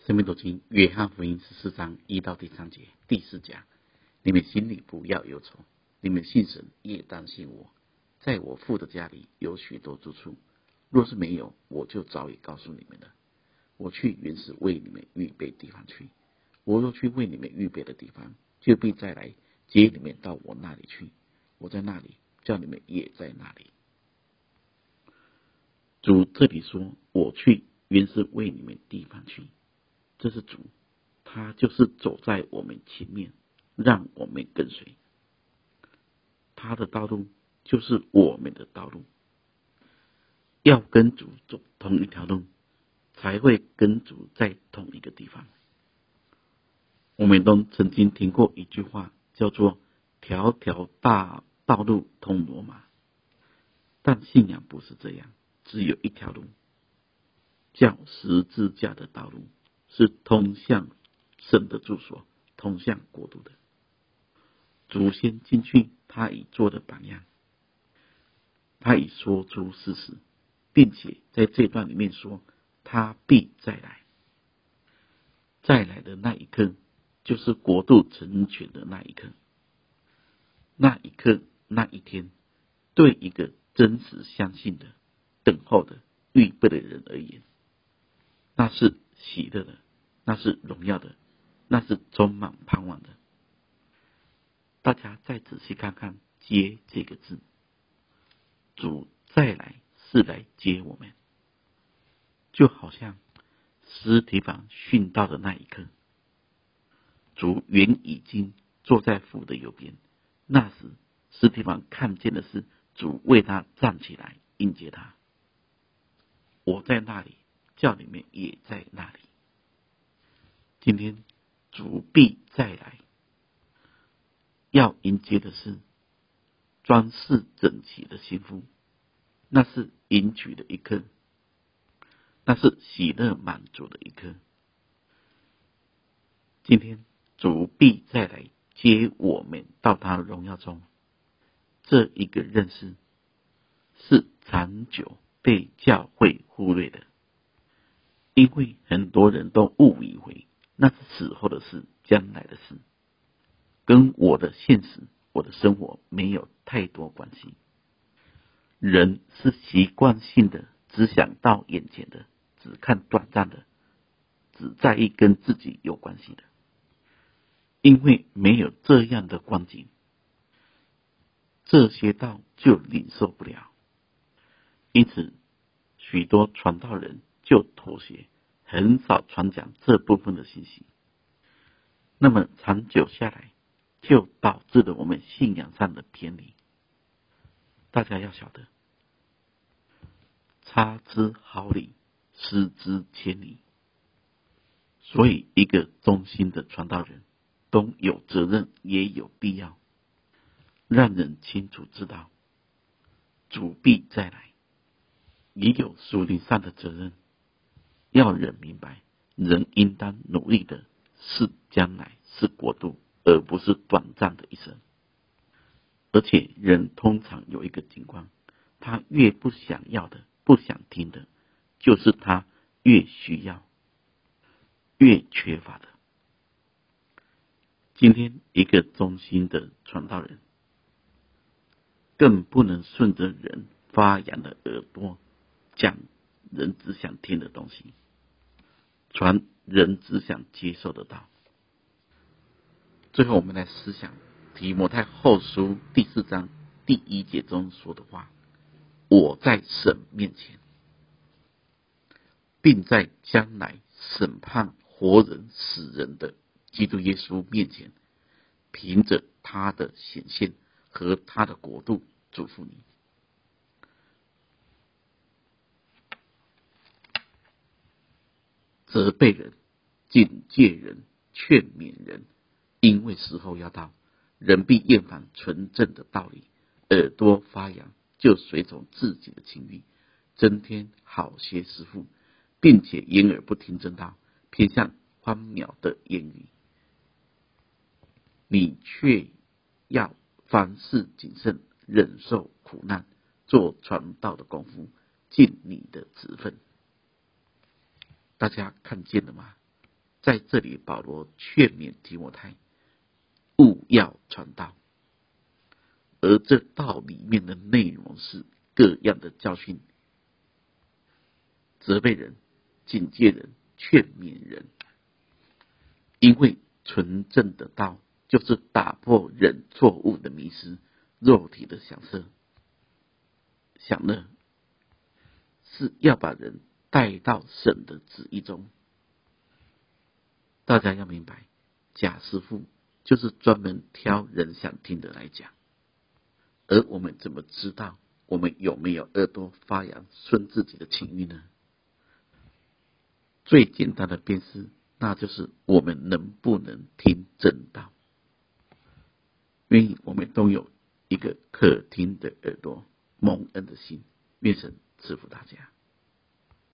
生命读经约翰福音14章1到第3节，第4讲，你们心里不要忧愁，你们信神也当信我，在我父的家里有许多住处，若是没有，我就早已告诉你们了。我去原是为你们预备地方去，我若去为你们预备的地方，就必再来接你们到我那里去，我在那里，叫你们也在那里。主这里说，我去原是为你们地方去，这是主，他就是走在我们前面，让我们跟随。他的道路就是我们的道路，要跟主走同一条路，才会跟主在同一个地方。我们都曾经听过一句话，叫做条条大道路通罗马，但信仰不是这样，只有一条路，叫十字架的道路，是通向神的住所，通向国度的。祖先进去，他已做的榜样，他已说出事实，并且在这段里面说他必再来。再来的那一刻，就是国度成全的那一刻。那一刻，那一天，对一个真实相信的、等候的、预备的人而言，那是喜乐的，那是荣耀的，那是充满盼望的。大家再仔细看看接这个字，主再来是来接我们，就好像司提反殉道的那一刻，主原已经坐在父的右边，那时司提反看见的是主为他站起来迎接他。我在那里，叫你们也在那里。今天主必再来，要迎接的是装饰整齐的新妇，那是迎娶的一刻，那是喜乐满足的一刻。今天主必再来接我们到他的荣耀中，这一个认识是长久被教会忽略的，因为很多人都误以为那是死后的事，将来的事，跟我的现实、我的生活没有太多关系。人是习惯性的只想到眼前的，只看短暂的，只在意跟自己有关系的。因为没有这样的光景，这些道就领受不了。因此许多传道人就妥协，很少传讲这部分的信息。那么长久下来，就导致了我们信仰上的偏离。大家要晓得，差之毫厘，失之千里。所以一个忠心的传道人都有责任，也有必要让人清楚知道主必再来，也有属灵上的责任，要人明白人应当努力的是将来，是国度，而不是短暂的一生。而且人通常有一个情况，他越不想要的、不想听的，就是他越需要、越缺乏的。今天一个忠心的传道人，更不能顺着人发扬的耳朵讲人只想听的东西，传人只想接受的道。最后我们来思想提摩太后书第4章第1节中说的话，我在神面前，并在将来审判活人死人的基督耶稣面前，凭着他的显现和他的国度祝福你。责备人，警戒人，劝勉人，因为时候要到，人必厌烦纯正的道理，耳朵发痒，就随从自己的情欲，增添好些师傅，并且掩耳不听真道，偏向荒谬的言语。你却要凡事谨慎，忍受苦难，做传道的功夫，尽你的职分。大家看见了吗？ 在这里保罗劝勉提摩太务要传道，而这道里面的内容是各样的教训、责备人、警戒人、劝勉人。因为纯正的道就是打破人错误的迷失，肉体的享乐是要把人带到神的旨意中。大家要明白，假师傅就是专门挑人想听的来讲。而我们怎么知道我们有没有耳朵发扬顺自己的情欲呢？最简单的辨识，那就是我们能不能听正道。愿我们都有一个可听的耳朵，蒙恩的心。愿神赐福大家。